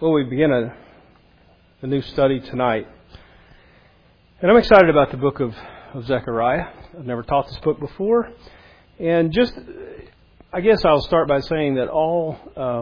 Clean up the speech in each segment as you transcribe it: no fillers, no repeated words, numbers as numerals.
Well, we begin a new study tonight. And I'm excited about the book of Zechariah. I've never taught this book before. And I guess I'll start by saying that all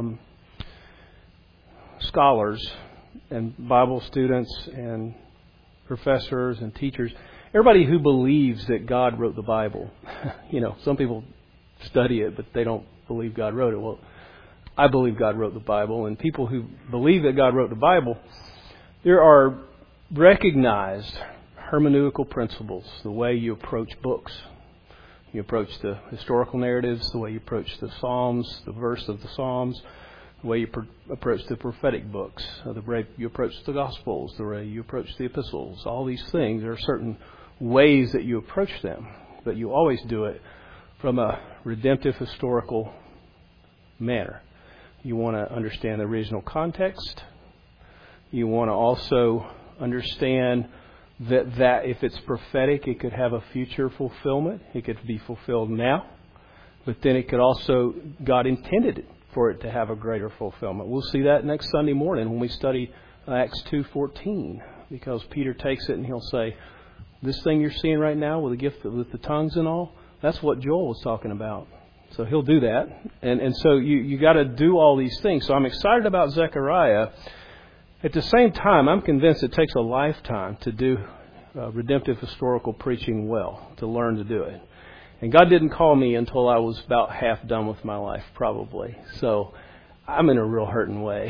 scholars and Bible students and professors and teachers, everybody who believes that God wrote the Bible, some people study it, but they don't believe God wrote it. Well, I believe God wrote the Bible, and people who believe that God wrote the Bible, there are recognized hermeneutical principles, the way you approach books. You approach the historical narratives, the way you approach the Psalms, the verse of the Psalms, the way you approach the prophetic books, the way you approach the Gospels, the way you approach the epistles. All these things, there are certain ways that you approach them, but you always do it from a redemptive historical manner. You want to understand the original context. You want to also understand that if it's prophetic, it could have a future fulfillment. It could be fulfilled now. But then it could also, God intended it for it to have a greater fulfillment. We'll see that next Sunday morning when we study Acts 2:14. Because Peter takes it and he'll say, this thing you're seeing right now with the gift with the tongues and all, that's what Joel was talking about. So he'll do that. And so you got to do all these things. So I'm excited about Zechariah. At the same time, I'm convinced it takes a lifetime to do redemptive historical preaching well, to learn to do it. And God didn't call me until I was about half done with my life, probably. So I'm in a real hurting way.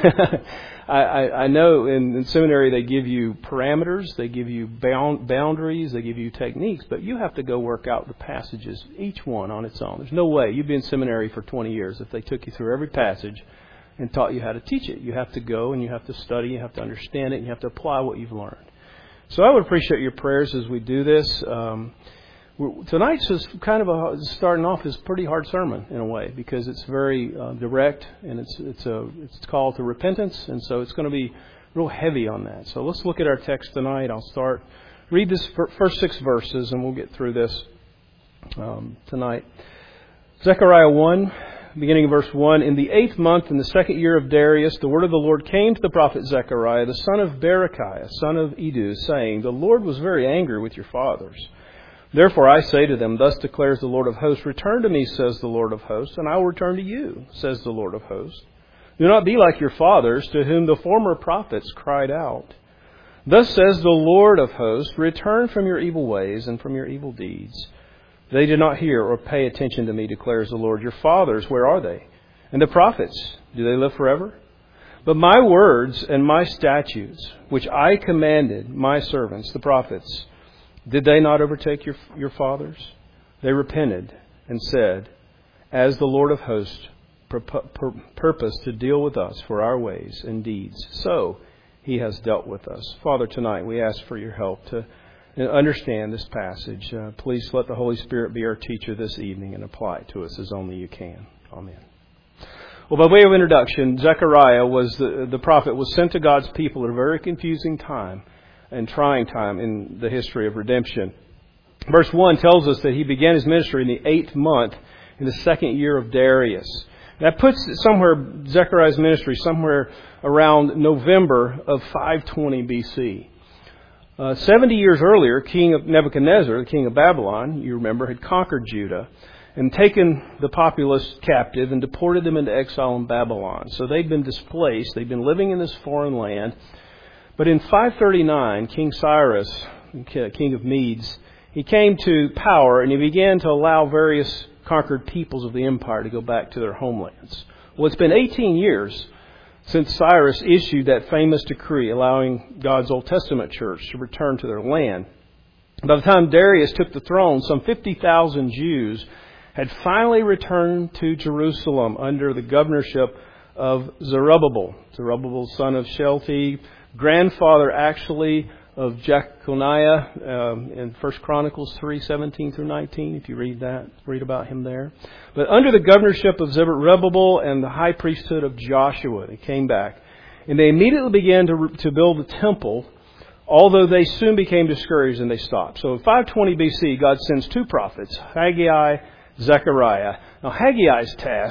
I know in seminary they give you parameters, they give you boundaries, they give you techniques, but you have to go work out the passages, each one on its own. There's no way. You've been in seminary for 20 years if they took you through every passage and taught you how to teach it. You have to go and you have to study, you have to understand it, and you have to apply what you've learned. So I would appreciate your prayers as we do this. Tonight's is kind of starting off as a pretty hard sermon in a way because it's very direct and it's called to repentance, and so it's going to be real heavy on that. So let's look at our text tonight. I'll read this first 6 verses and we'll get through this tonight. Zechariah 1, beginning of verse 1. In the 8th month, in the 2nd year of Darius, the word of the Lord came to the prophet Zechariah, the son of Berechiah, son of Iddu, saying, The Lord was very angry with your fathers. Therefore I say to them, Thus declares the Lord of hosts, Return to me, says the Lord of hosts, and I will return to you, says the Lord of hosts. Do not be like your fathers, to whom the former prophets cried out. Thus says the Lord of hosts, Return from your evil ways and from your evil deeds. They did not hear or pay attention to me, declares the Lord. Your fathers, where are they? And the prophets, do they live forever? But my words and my statutes, which I commanded my servants, the prophets, did they not overtake your fathers? They repented and said, As the Lord of hosts purposed to deal with us for our ways and deeds, so He has dealt with us. Father, tonight we ask for your help to understand this passage. Please let the Holy Spirit be our teacher this evening and apply it to us as only you can. Amen. Well, by way of introduction, Zechariah the prophet was sent to God's people at a very confusing time and trying time in the history of redemption. Verse 1 tells us that he began his ministry in the 8th month in the 2nd year of Darius. That puts Zechariah's ministry somewhere around November of 520 BC. 70 years earlier, King Nebuchadnezzar, the king of Babylon, you remember, had conquered Judah and taken the populace captive and deported them into exile in Babylon. So they'd been displaced. They'd been living in this foreign land. But in 539, King Cyrus, king of Medes, he came to power and he began to allow various conquered peoples of the empire to go back to their homelands. Well, it's been 18 years since Cyrus issued that famous decree allowing God's Old Testament church to return to their land. By the time Darius took the throne, some 50,000 Jews had finally returned to Jerusalem under the governorship of Zerubbabel. Zerubbabel, son of Shealtiel, grandfather actually of Jeconiah in 1 Chronicles 3:17 through 19, if you read about him there. But under the governorship of Zerubbabel and the high priesthood of Joshua, they came back. And they immediately began to build the temple, although they soon became discouraged and they stopped. So in 520 BC, God sends 2 prophets, Haggai, Zechariah. Now Haggai's task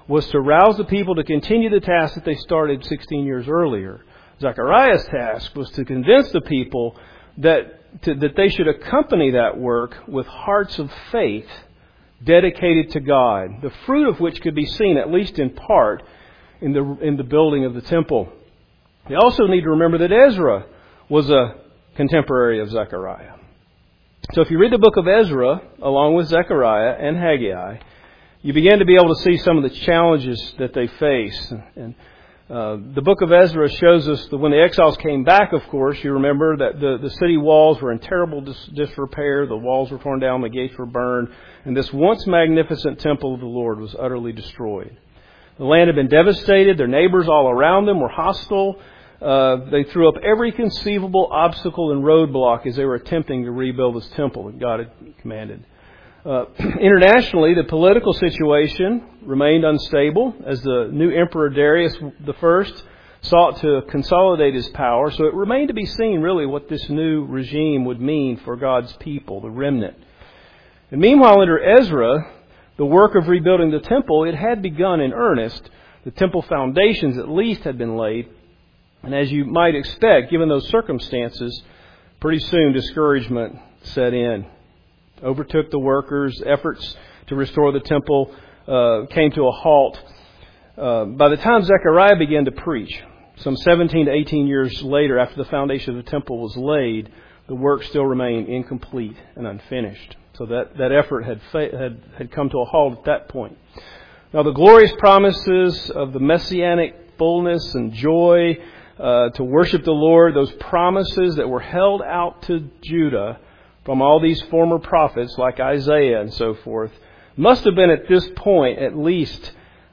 was to rouse the people to continue the task that they started 16 years earlier. Zechariah's task was to convince the people that they should accompany that work with hearts of faith dedicated to God, the fruit of which could be seen, at least in part, in the building of the temple. You also need to remember that Ezra was a contemporary of Zechariah. So if you read the book of Ezra, along with Zechariah and Haggai, you begin to be able to see some of the challenges that they face. And the book of Ezra shows us that when the exiles came back, of course, you remember that the city walls were in terrible disrepair. The walls were torn down, the gates were burned, and this once magnificent temple of the Lord was utterly destroyed. The land had been devastated. Their neighbors all around them were hostile. They threw up every conceivable obstacle and roadblock as they were attempting to rebuild this temple that God had commanded. Internationally, the political situation remained unstable as the new Emperor Darius I sought to consolidate his power. So it remained to be seen really what this new regime would mean for God's people, the remnant. And meanwhile, under Ezra, the work of rebuilding the temple, it had begun in earnest. The temple foundations at least had been laid. And as you might expect, given those circumstances, pretty soon discouragement set in. Overtook the workers. Efforts to restore the temple came to a halt. By the time Zechariah began to preach, some 17 to 18 years later, after the foundation of the temple was laid, the work still remained incomplete and unfinished. So that effort had come to a halt at that point. Now the glorious promises of the messianic fullness and joy to worship the Lord, those promises that were held out to Judah from all these former prophets like Isaiah and so forth, must have been at this point at least,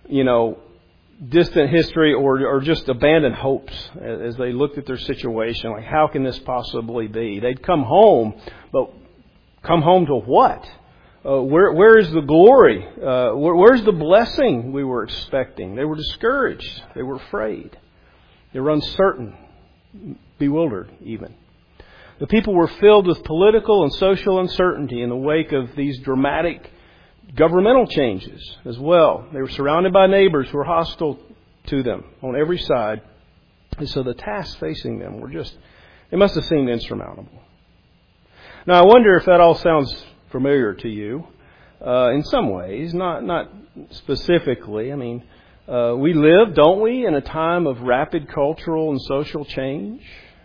distant history or just abandoned hopes as they looked at their situation. Like, how can this possibly be? They'd come home, but come home to what? Where is the glory? Where's the blessing we were expecting? They were discouraged. They were afraid. They were uncertain, bewildered even. The people were filled with political and social uncertainty in the wake of these dramatic governmental changes as well. They were surrounded by neighbors who were hostile to them on every side. And so the tasks facing them they must have seemed insurmountable. Now I wonder if that all sounds familiar to you in some ways, not specifically. I mean, we live, don't we, in a time of rapid cultural and social change?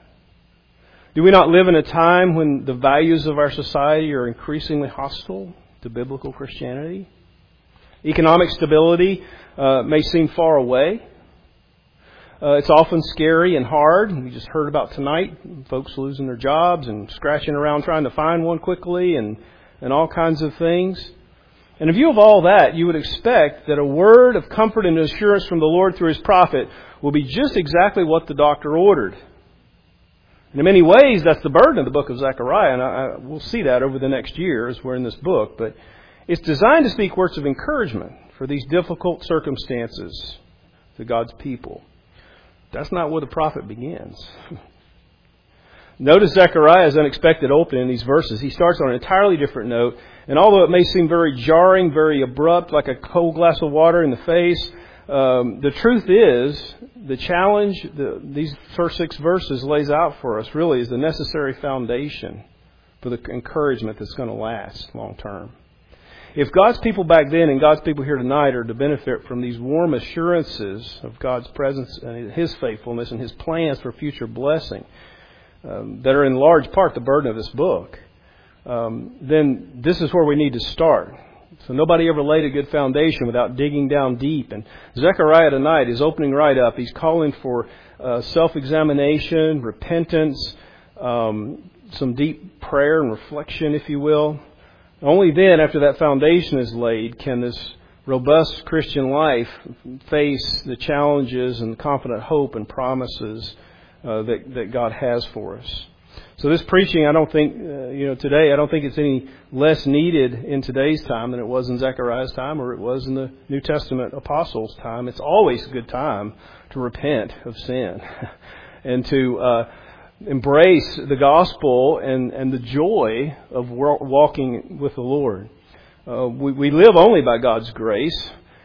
Do we not live in a time when the values of our society are increasingly hostile to biblical Christianity? Economic stability may seem far away. It's often scary and hard. We just heard about tonight folks losing their jobs and scratching around trying to find one quickly and all kinds of things. And in view of all that, you would expect that a word of comfort and assurance from the Lord through His prophet will be just exactly what the doctor ordered. And in many ways, that's the burden of the book of Zechariah, and we'll see that over the next year as we're in this book. But it's designed to speak words of encouragement for these difficult circumstances to God's people. That's not where the prophet begins. Notice Zechariah's unexpected opening in these verses. He starts on an entirely different note, and although it may seem very jarring, very abrupt, like a cold glass of water in the face, the truth is, the challenge these first 6 verses lays out for us really is the necessary foundation for the encouragement that's going to last long term. If God's people back then and God's people here tonight are to benefit from these warm assurances of God's presence and His faithfulness and His plans for future blessing that are in large part the burden of this book, then this is where we need to start. So nobody ever laid a good foundation without digging down deep. And Zechariah tonight is opening right up. He's calling for self-examination, repentance, some deep prayer and reflection, if you will. Only then, after that foundation is laid, can this robust Christian life face the challenges and confident hope and promises that God has for us. So this preaching, I don't think, today, I don't think it's any less needed in today's time than it was in Zechariah's time or it was in the New Testament apostles' time. It's always a good time to repent of sin and to embrace the gospel and the joy of walking with the Lord. We live only by God's grace,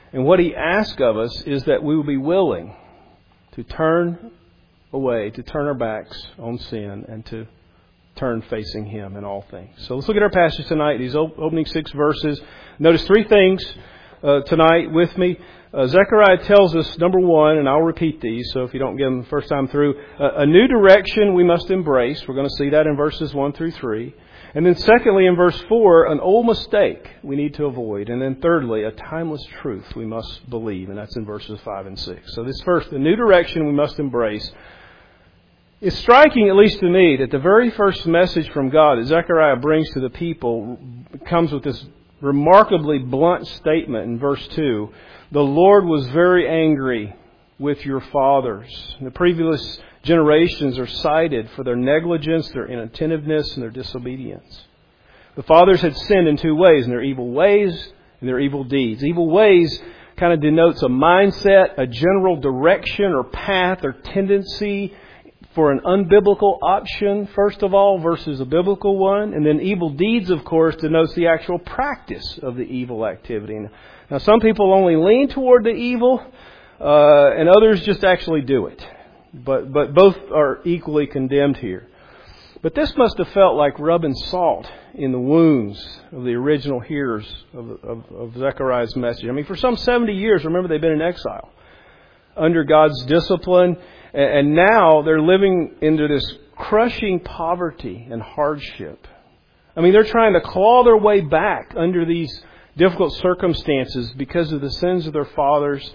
And what He asks of us is that we will be willing to turn away, to turn our backs on sin, and to turn facing Him in all things. So let's look at our passage tonight, these opening 6 verses. Notice 3 things tonight with me. Zechariah tells us, number 1, and I'll repeat these, so if you don't get them the first time through, a new direction we must embrace. We're going to see that in verses 1 through 3. And then secondly, in verse 4, an old mistake we need to avoid. And then thirdly, a timeless truth we must believe. And that's in verses 5 and 6. So this first, the new direction we must embrace. It's striking, at least to me, that the very first message from God that Zechariah brings to the people comes with this remarkably blunt statement in verse 2. The Lord was very angry with your fathers. And the previous generations are cited for their negligence, their inattentiveness, and their disobedience. The fathers had sinned in 2 ways, in their evil ways and their evil deeds. Evil ways kind of denotes a mindset, a general direction or path or tendency for an unbiblical option, first of all, versus a biblical one. And then evil deeds, of course, denotes the actual practice of the evil activity. Now, some people only lean toward the evil, and others just actually do it. But both are equally condemned here. But this must have felt like rubbing salt in the wounds of the original hearers of Zechariah's message. I mean, for some 70 years, remember, they've been in exile under God's discipline. And now they're living into this crushing poverty and hardship. I mean, they're trying to claw their way back under these difficult circumstances because of the sins of their fathers.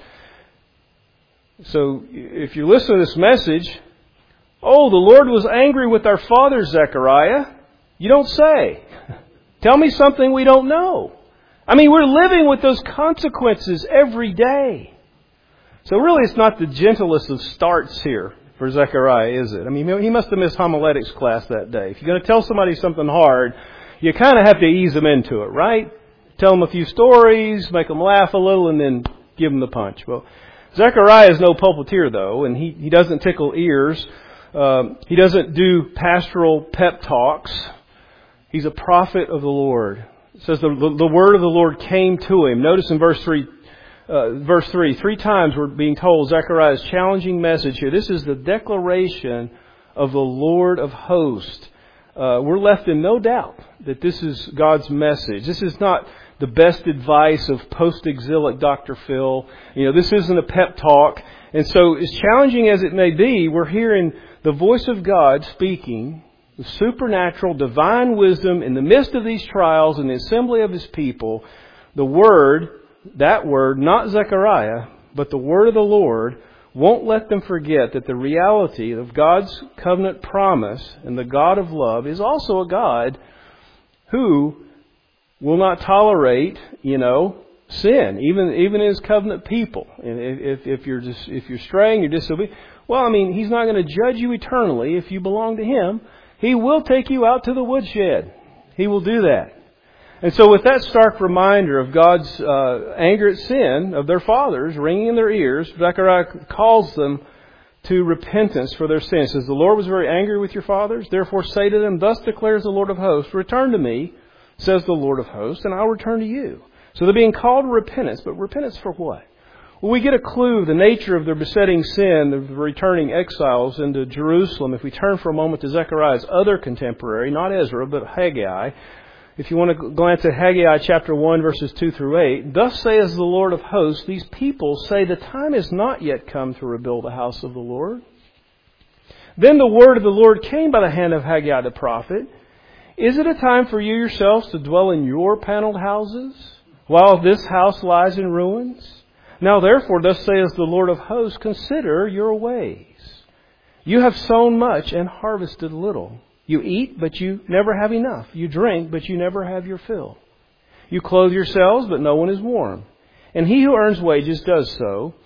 So if you listen to this message, oh, the Lord was angry with our fathers, Zechariah. You don't say. Tell me something we don't know. I mean, we're living with those consequences every day. So really, it's not the gentlest of starts here for Zechariah, is it? I mean, he must have missed homiletics class that day. If you're going to tell somebody something hard, you kind of have to ease them into it, right? Tell them a few stories, make them laugh a little, and then give them the punch. Well, Zechariah is no pulpiteer, though, and he doesn't tickle ears. He doesn't do pastoral pep talks. He's a prophet of the Lord. It says the word of the Lord came to him. Notice in verse 3, 3 times we're being told Zechariah's challenging message here. This is the declaration of the Lord of hosts. We're left in no doubt that this is God's message. This is not the best advice of post-exilic Dr. Phil. This isn't a pep talk. And so, as challenging as it may be, we're hearing the voice of God speaking with supernatural, divine wisdom in the midst of these trials in the assembly of His people. The Word, that Word, not Zechariah, but the Word of the Lord, won't let them forget that the reality of God's covenant promise and the God of love is also a God who will not tolerate, sin, even His covenant people. And if you're straying, you're disobedient. Well, I mean, He's not going to judge you eternally if you belong to Him. He will take you out to the woodshed. He will do that. And so with that stark reminder of God's anger at sin of their fathers ringing in their ears, Zechariah calls them to repentance for their sins. He says, the Lord was very angry with your fathers. Therefore say to them, thus declares the Lord of hosts, return to me, says the Lord of hosts, and I'll return to you. So they're being called to repentance. But repentance for what? Well, we get a clue of the nature of their besetting sin of the returning exiles into Jerusalem if we turn for a moment to Zechariah's other contemporary, not Ezra, but Haggai. If you want to glance at Haggai chapter 1, verses 2 through 8, thus says the Lord of hosts, these people say the time is not yet come to rebuild the house of the Lord. Then the word of the Lord came by the hand of Haggai the prophet. Is it a time for you yourselves to dwell in your paneled houses, while this house lies in ruins? Now therefore, thus says the Lord of hosts, consider your ways. You have sown much and harvested little. You eat, but you never have enough. You drink, but you never have your fill. You clothe yourselves, but no one is warm. And he who earns wages does so.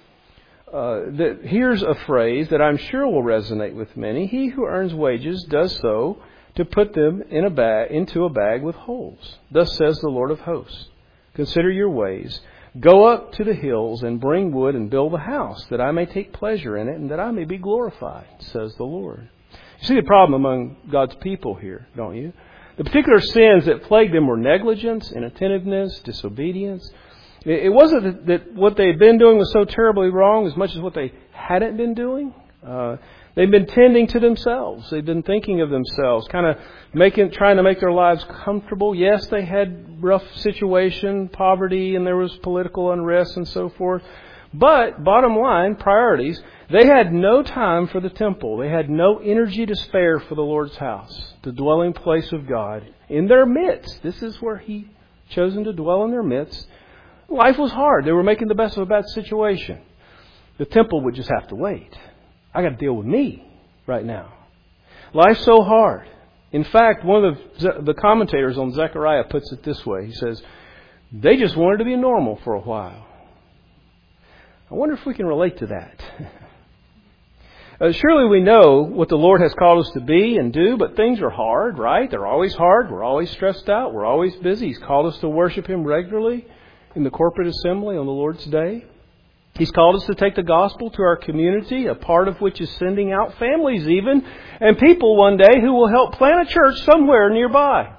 Here's a phrase that I'm sure will resonate with many. He who earns wages does so to put them into a bag with holes. Thus says the Lord of hosts. Consider your ways. Go up to the hills and bring wood and build a house, that I may take pleasure in it and that I may be glorified, says the Lord. You see the problem among God's people here, don't you? The particular sins that plagued them were negligence, inattentiveness, disobedience. It wasn't that what they had been doing was so terribly wrong as much as what they hadn't been doing. They've been tending to themselves. They've been thinking of themselves, kind of trying to make their lives comfortable. Yes, they had rough situation, poverty, and there was political unrest and so forth. But, bottom line, priorities, they had no time for the temple. They had no energy to spare for the Lord's house, the dwelling place of God, in their midst. This is where He chosen to dwell in their midst. Life was hard. They were making the best of a bad situation. The temple would just have to wait. I got to deal with me right now. Life's so hard. In fact, one of the commentators on Zechariah puts it this way. He says, they just wanted to be normal for a while. I wonder if we can relate to that. Surely we know what the Lord has called us to be and do, but things are hard, right? They're always hard. We're always stressed out. We're always busy. He's called us to worship Him regularly in the corporate assembly on the Lord's Day. He's called us to take the gospel to our community, a part of which is sending out families even, and people one day who will help plant a church somewhere nearby.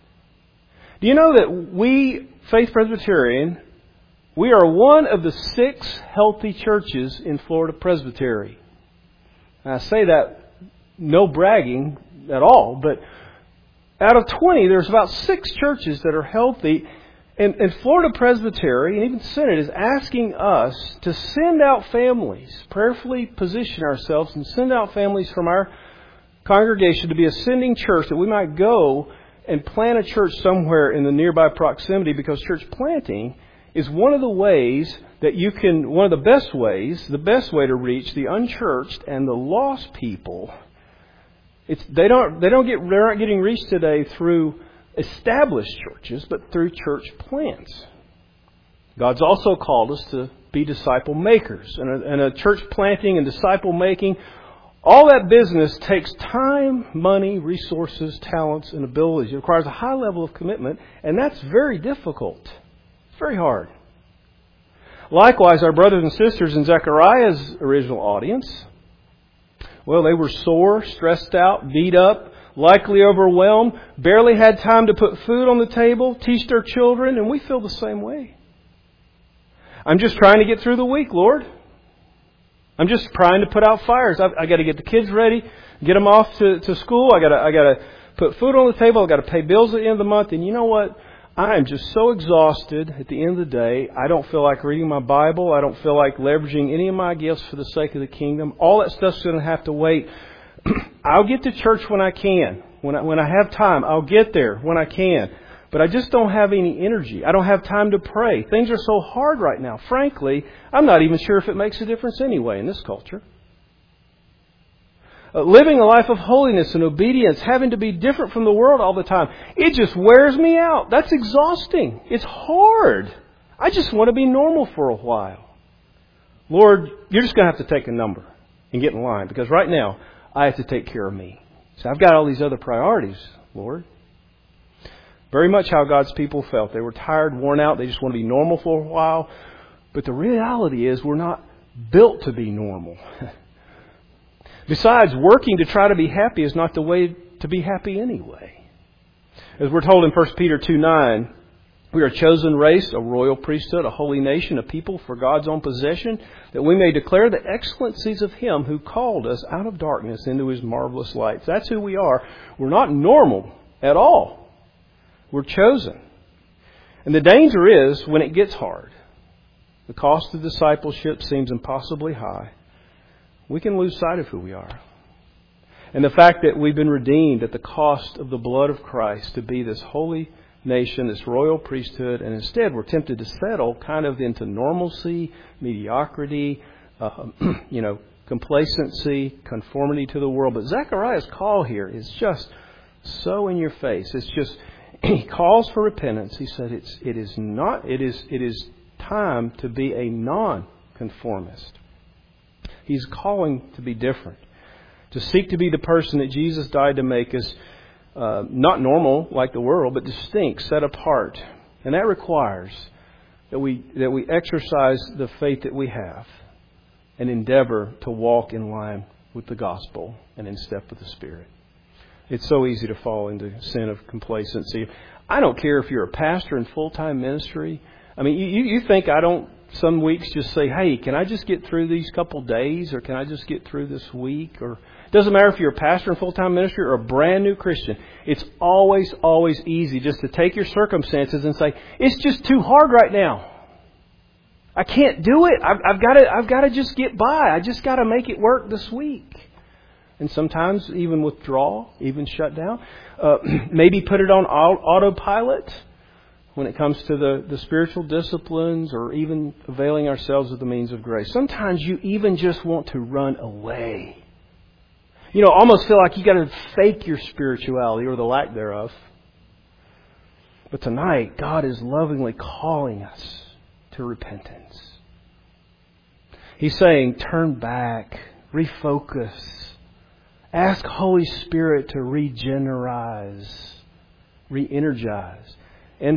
Do you know that we, Faith Presbyterian, we are one of the 6 healthy churches in Florida Presbytery. And I say that no bragging at all, but out of 20, there's about 6 churches that are healthy. And Florida Presbytery, and even Synod, is asking us to send out families, prayerfully position ourselves and send out families from our congregation to be a sending church, that we might go and plant a church somewhere in the nearby proximity, because church planting is one of the ways that you can, one of the best ways, the best way to reach the unchurched and the lost people. They're not getting reached today through established churches, but through church plants. God's also called us to be disciple makers. And a church planting and disciple making, all that business takes time, money, resources, talents, and abilities. It requires a high level of commitment, and that's very difficult. It's very hard. Likewise, our brothers and sisters in Zechariah's original audience, well, they were sore, stressed out, beat up, likely overwhelmed, barely had time to put food on the table, teach their children, and we feel the same way. I'm just trying to get through the week, Lord. I'm just trying to put out fires. I got to get the kids ready, get them off to school. I got to put food on the table. I got to pay bills at the end of the month. And you know what? I am just so exhausted at the end of the day. I don't feel like reading my Bible. I don't feel like leveraging any of my gifts for the sake of the kingdom. All that stuff's going to have to wait. I'll get to church when I can. When I have time, I'll get there when I can. But I just don't have any energy. I don't have time to pray. Things are so hard right now. Frankly, I'm not even sure if it makes a difference anyway in this culture. Living a life of holiness and obedience, having to be different from the world all the time, it just wears me out. That's exhausting. It's hard. I just want to be normal for a while. Lord, you're just going to have to take a number and get in line, because right now I have to take care of me. So I've got all these other priorities, Lord. Very much how God's people felt. They were tired, worn out. They just want to be normal for a while. But the reality is we're not built to be normal. Besides, working to try to be happy is not the way to be happy anyway. As we're told in 1 Peter 2:9, we are a chosen race, a royal priesthood, a holy nation, a people for God's own possession, that we may declare the excellencies of Him who called us out of darkness into His marvelous light. That's who we are. We're not normal at all. We're chosen. And the danger is when it gets hard, the cost of discipleship seems impossibly high, we can lose sight of who we are. And the fact that we've been redeemed at the cost of the blood of Christ to be this holy nation, this royal priesthood, and instead we're tempted to settle kind of into normalcy, mediocrity, complacency, conformity to the world. But Zechariah's call here is just so in your face. It's just, he calls for repentance. He said it is time to be a non-conformist. He's calling to be different, to seek to be the person that Jesus died to make us, not normal like the world, but distinct, set apart. And that requires that we exercise the faith that we have and endeavor to walk in line with the gospel and in step with the Spirit. It's so easy to fall into sin of complacency. I don't care if you're a pastor in full-time ministry. I mean, you think I don't some weeks just say, hey, can I just get through these couple days, or can I just get through this week? Or it doesn't matter if you're a pastor in full-time ministry or a brand new Christian. It's always easy just to take your circumstances and say, it's just too hard right now. I can't do it. I've got to just get by. I just got to make it work this week. And sometimes even withdraw, even shut down. Maybe put it on autopilot when it comes to the spiritual disciplines, or even availing ourselves of the means of grace. Sometimes you even just want to run away. Almost feel like you got to fake your spirituality or the lack thereof. But tonight, God is lovingly calling us to repentance. He's saying, turn back, refocus. Ask Holy Spirit to re-energize, and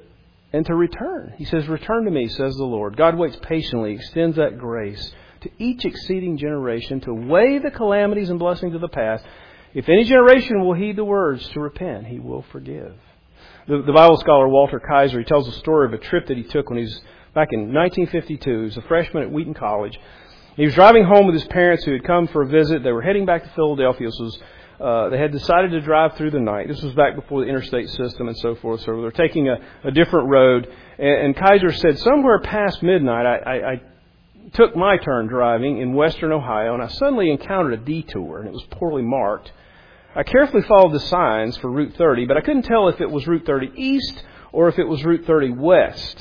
to return. He says, return to me, says the Lord. God waits patiently, extends that grace to each exceeding generation to weigh the calamities and blessings of the past. If any generation will heed the words to repent, He will forgive. The Bible scholar Walter Kaiser, he tells a story of a trip that he took when he was back in 1952. He was a freshman at Wheaton College. He was driving home with his parents who had come for a visit. They were heading back to Philadelphia. They had decided to drive through the night. This was back before the interstate system and so forth. So they're taking a different road. And Kaiser said, somewhere past midnight, I took my turn driving in western Ohio, and I suddenly encountered a detour, and it was poorly marked. I carefully followed the signs for Route 30, but I couldn't tell if it was Route 30 East or if it was Route 30 West.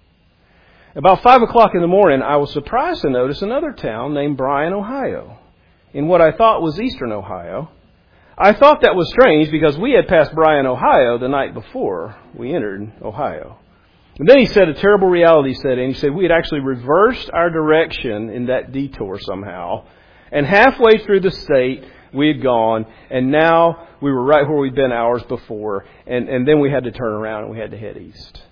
About 5 o'clock in the morning, I was surprised to notice another town named Bryan, Ohio, in what I thought was eastern Ohio. I thought that was strange because we had passed Bryan, Ohio the night before we entered Ohio. And then he said a terrible reality set in. He said we had actually reversed our direction in that detour somehow. And halfway through the state, we had gone, and now we were right where we'd been hours before. And then we had to turn around and we had to head east.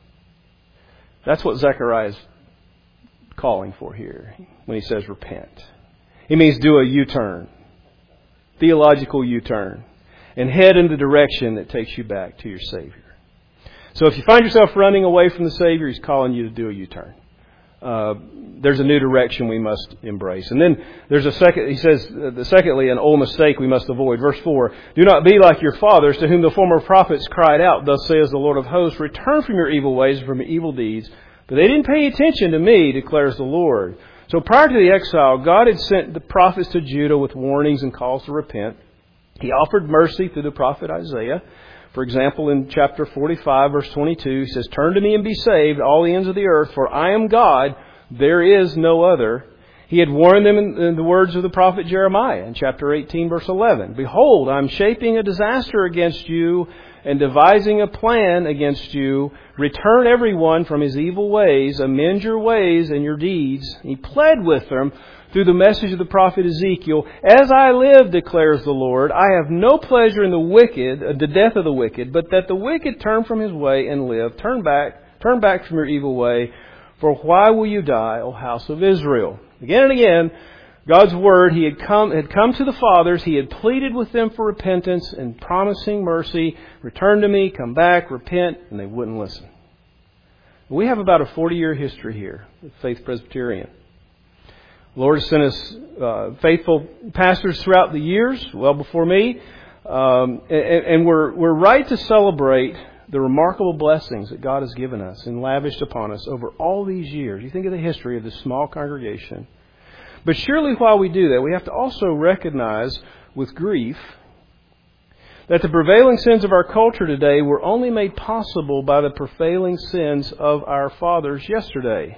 That's what Zechariah is calling for here when he says repent. He means do a U-turn, theological U-turn, and head in the direction that takes you back to your Savior. So if you find yourself running away from the Savior, He's calling you to do a U-turn. There's a new direction we must embrace. And then there's a second, he says, secondly, an old mistake we must avoid. Verse 4, do not be like your fathers, to whom the former prophets cried out, thus says the Lord of hosts, return from your evil ways and from your evil deeds. But they didn't pay attention to me, declares the Lord. So prior to the exile, God had sent the prophets to Judah with warnings and calls to repent. He offered mercy through the prophet Isaiah. For example, in chapter 45, verse 22, he says, turn to me and be saved, all the ends of the earth, for I am God, there is no other. He had warned them in the words of the prophet Jeremiah in chapter 18, verse 11. Behold, I am shaping a disaster against you and devising a plan against you. Return everyone from his evil ways, amend your ways and your deeds. He pled with them through the message of the prophet Ezekiel, as I live, declares the Lord, I have no pleasure in the death of the wicked, but that the wicked turn from his way and live. Turn back from your evil way, for why will you die, O house of Israel? Again and again, God's word, He had come to the fathers, He had pleaded with them for repentance and promising mercy. Return to me, come back, repent, and they wouldn't listen. We have about a 40-year history here at Faith Presbyterian. The Lord has sent us faithful pastors throughout the years, well before me, and we're right to celebrate the remarkable blessings that God has given us and lavished upon us over all these years. You think of the history of this small congregation. But surely while we do that, we have to also recognize with grief that the prevailing sins of our culture today were only made possible by the prevailing sins of our fathers yesterday.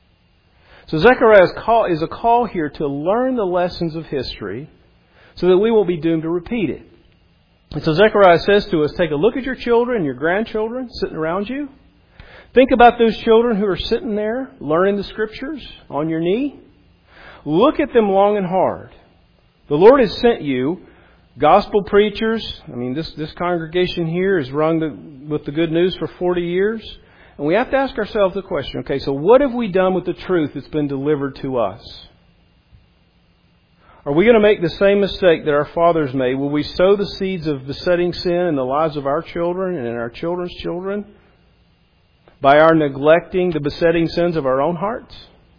So Zechariah's call is a call here to learn the lessons of history so that we won't be doomed to repeat it. And so Zechariah says to us, take a look at your children and your grandchildren sitting around you. Think about those children who are sitting there learning the Scriptures on your knee. Look at them long and hard. The Lord has sent you gospel preachers. I mean, this congregation here has rung with the good news for 40 years. And we have to ask ourselves the question, okay, so what have we done with the truth that's been delivered to us? Are we going to make the same mistake that our fathers made? Will we sow the seeds of besetting sin in the lives of our children and in our children's children? by our neglecting the besetting sins of our own hearts?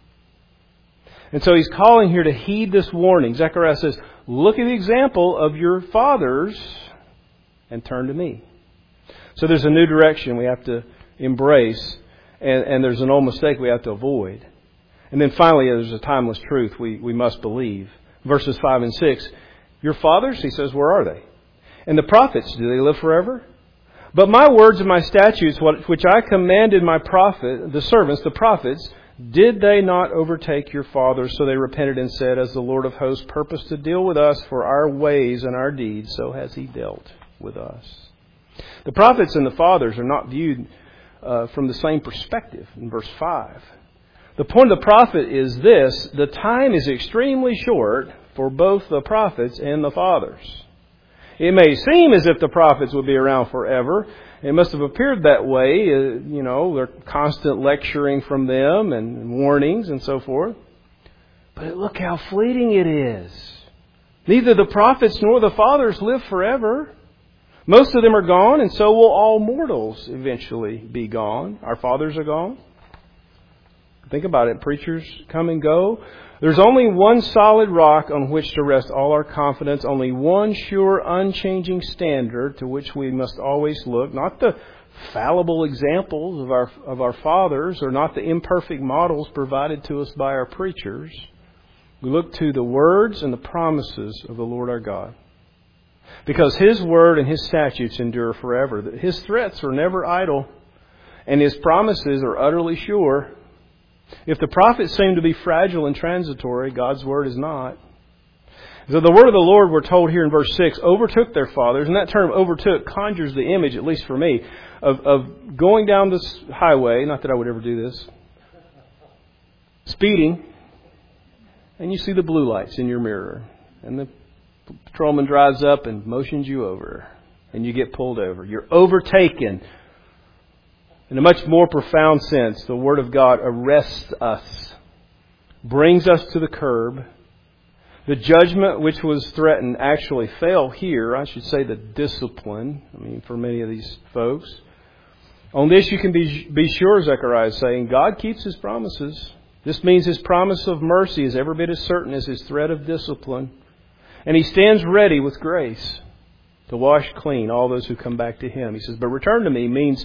And so he's calling here to heed this warning. Zechariah says, look at the example of your fathers and turn to me. So there's a new direction we have to embrace, and there's an old mistake we have to avoid. And then finally, there's a timeless truth we must believe. Verses 5 and 6, your fathers, he says, where are they? And the prophets, do they live forever? But my words and my statutes, which I commanded my the servants, the prophets, did they not overtake your fathers? So they repented and said, as the Lord of hosts purposed to deal with us for our ways and our deeds, so has he dealt with us. The prophets and the fathers are not viewed from the same perspective in verse 5. The point of the prophet is this: the time is extremely short for both the prophets and the fathers. It may seem as if the prophets would be around forever. It must have appeared that way. They're constant lecturing from them and warnings and so forth. But look how fleeting it is. Neither the prophets nor the fathers live forever. Most of them are gone, and so will all mortals eventually be gone. Our fathers are gone. Think about it. Preachers come and go. There's only one solid rock on which to rest all our confidence, only one sure, unchanging standard to which we must always look. Not the fallible examples of our fathers, or not the imperfect models provided to us by our preachers. We look to the words and the promises of the Lord our God. Because His word and His statutes endure forever. His threats are never idle, and His promises are utterly sure. If the prophets seem to be fragile and transitory, God's word is not. So the word of the Lord, we're told here in verse 6, overtook their fathers. And that term overtook conjures the image, at least for me, of going down this highway. Not that I would ever do this. Speeding. And you see the blue lights in your mirror. And the patrolman drives up and motions you over. And you get pulled over. You're overtaken. In a much more profound sense, the Word of God arrests us, brings us to the curb. The judgment which was threatened actually fell here. I should say the discipline, for many of these folks. On this you can be sure, Zechariah is saying, God keeps His promises. This means His promise of mercy is every bit as certain as His threat of discipline. And He stands ready with grace to wash clean all those who come back to Him. He says, but return to me means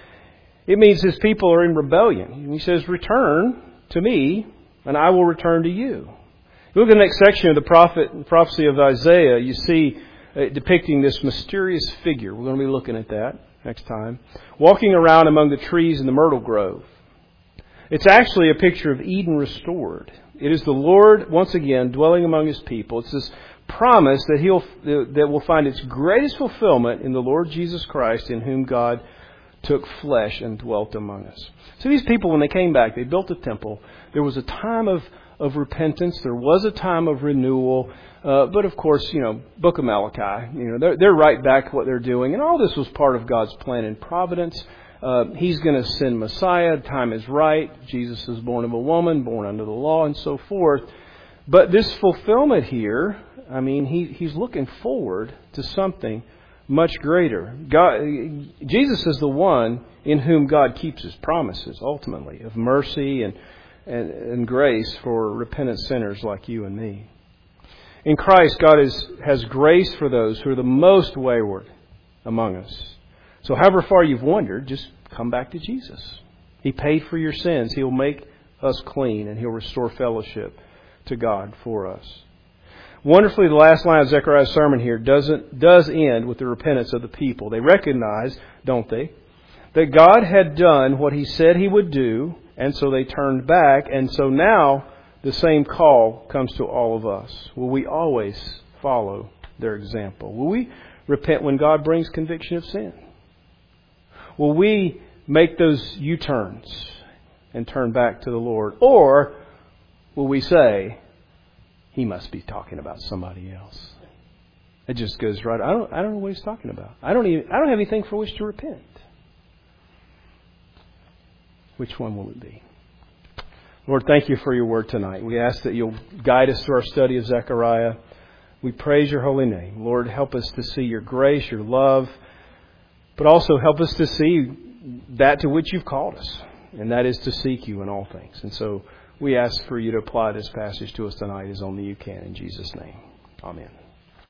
His people are in rebellion. And He says, return to me, and I will return to you. Look at the next section of the prophecy of Isaiah. You see depicting this mysterious figure. We're going to be looking at that next time. Walking around among the trees in the myrtle grove. It's actually a picture of Eden restored. It is the Lord, once again, dwelling among His people. It's this promise that will find its greatest fulfillment in the Lord Jesus Christ, in whom God took flesh and dwelt among us. So these people, when they came back, they built a temple. There was a time of repentance. There was a time of renewal. But of course, Book of Malachi, they're right back to what they're doing. And all this was part of God's plan and providence. He's going to send Messiah. Time is right. Jesus is born of a woman, born under the law, and so forth. But this fulfillment here, He's looking forward to something much greater. Jesus is the one in whom God keeps His promises, ultimately, of mercy and grace for repentant sinners like you and me. In Christ, God has grace for those who are the most wayward among us. So however far you've wandered, just come back to Jesus. He paid for your sins. He'll make us clean, and He'll restore fellowship to God for us. Wonderfully, the last line of Zechariah's sermon here does end with the repentance of the people. They recognize, don't they, that God had done what He said He would do, and so they turned back. And so now the same call comes to all of us. Will we always follow their example? Will we repent when God brings conviction of sin? Will we make those U-turns and turn back to the Lord? Or will we say, He must be talking about somebody else? It just goes right. I don't know what He's talking about. I don't have anything for which to repent. Which one will it be? Lord, thank You for Your word tonight. We ask that You'll guide us through our study of Zechariah. We praise Your holy name. Lord, help us to see Your grace, Your love, but also help us to see that to which you've called us, and that is to seek you in all things. And so we ask for you to apply this passage to us tonight as only you can. In Jesus' name, amen.